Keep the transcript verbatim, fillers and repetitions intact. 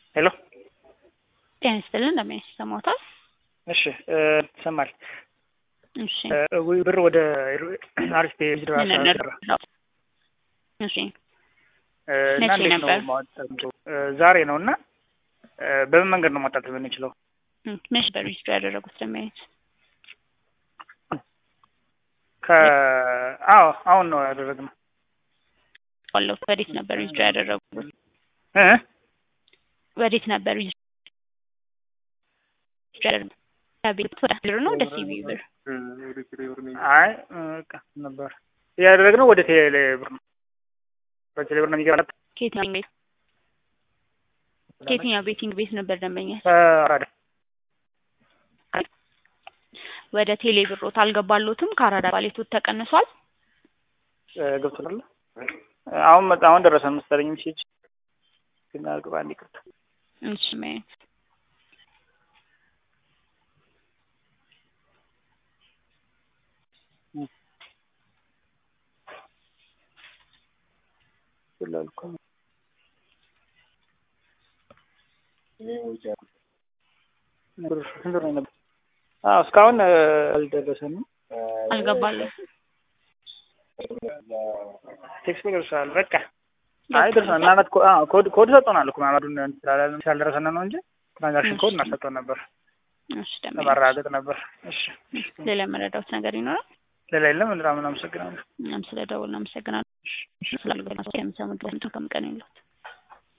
ሄሎ ጤና ይስጥልን እንደምን ይሰማዎታል? እሺ ይሰማል። እሺ ወይ ብር ወደ አሪፍ ቢዝነስ አሰራ እሺ እና እንዴት ነው ማውጣት? ዛሬ ነውና በምን መንገድ ነው ማውጣት የምንችለው? መች በሬጅስተር ያደረጉት ለማየት ከ አዎ አሁን ነው ያደረግነው። አለው ወዴት ነበር ሬጅስተር ያደረጉት? እ ወዴት ነበር ሬጅስተር ያደረጉት? ታቢት ወደ ነው ወደ ሲቪ ብር? አይ ነበር ያደረግነው ወደ ቴሌ ብር ነው። በቴሌ ብር ነው የሚገባው። ከየትኛው ቤት ከየትኛው ቤቲንግ ቤት ነበር ደንበኛ? አራዳ ወደ ቴሌ ብሮት አልገባሎትም። ከአራዳ ባሌቶት ተቀንሷል። ገብቶናል። አሁን መጣ አሁን ደረሰን መሰለኝ ሚሴጅ ግን አልገባ እንዲቀር እሺ ማለት ስለልኩ ነው ነው ነው አዎ እስካሁን አልደረሰንም። አልገባለም። ቴክስት ይደርሳል። በቃ አይ ደርሰናል። እናንተ ኮድ ኮድ ሰጥቶናል እኮ ማማዱን እንስላለን ስላልደረሰን ነው እንጂ ትራንዛክሽን ኮድ እናሰጠው ነበር። እሺ ደም ተባራገጥ ነበር። እሺ ሌላ መረዳት ነገር ይኖራል? ሌላ የለም። ምንም አመሰግናለሁ። ምንም ስለደውል አመሰግናለሁ። ስላልገና ሰው የምሰሙት ከመቀን ይሉት